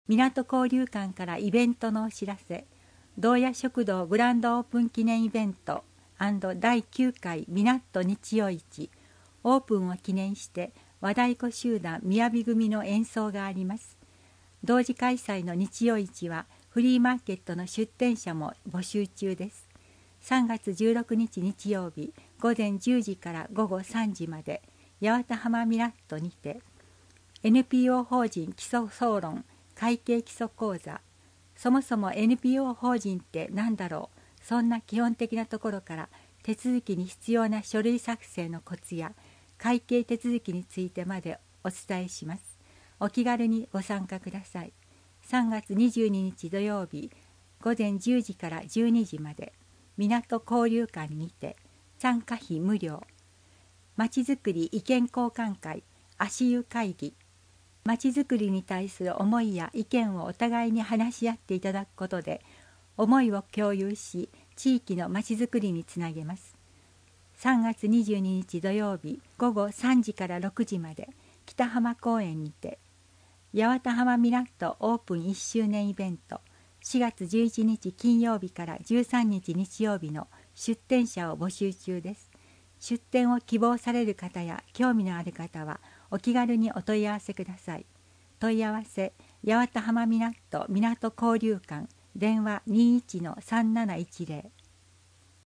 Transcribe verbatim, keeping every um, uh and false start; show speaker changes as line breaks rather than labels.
港交流館からイベントのお知らせ。道谷食堂グランドオープン記念イベント&だいきゅうかい港日曜市オープンを記念して和太鼓集団みやび組の演奏があります。同時開催の日曜市はフリーマーケットの出店者も募集中です。さんがつじゅうろくにち日曜日ごぜんじゅうじからごごさんじまで八幡浜ミラットにて エヌピーオー 法人基礎総論会計基礎講座、そもそも エヌピーオー 法人って何だろう、そんな基本的なところから手続きに必要な書類作成のコツや会計手続きについてまでお伝えします。お気軽にご参加ください。さんがつにじゅうににち土曜日ごぜんじゅうじからじゅうにじまで港交流館にて参加費無料。まちづくり意見交換会足湯会議、まちづくりに対する思いや意見をお互いに話し合っていただくことで思いを共有し地域のまちづくりにつなげます。さんがつにじゅうににち土曜日ごごさんじからろくじまで北浜公園にて八幡浜ミラットオープンいっしゅうねんイベントしがつじゅういちにち金曜日からじゅうさんにち日曜日の出店者を募集中です。出店を希望される方や興味のある方はお気軽にお問い合わせください。問い合わせ八幡浜ミラット港交流館電話 にじゅういちのさんなないちぜろ